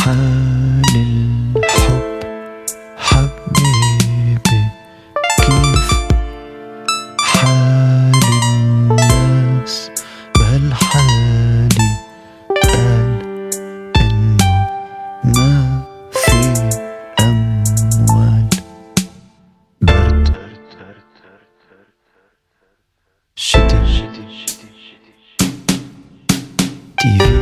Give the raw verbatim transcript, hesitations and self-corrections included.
حال الحب حبيبي، كيف حال الناس بهالحالي؟ قال إنه ما في أموال. برد شتي تي في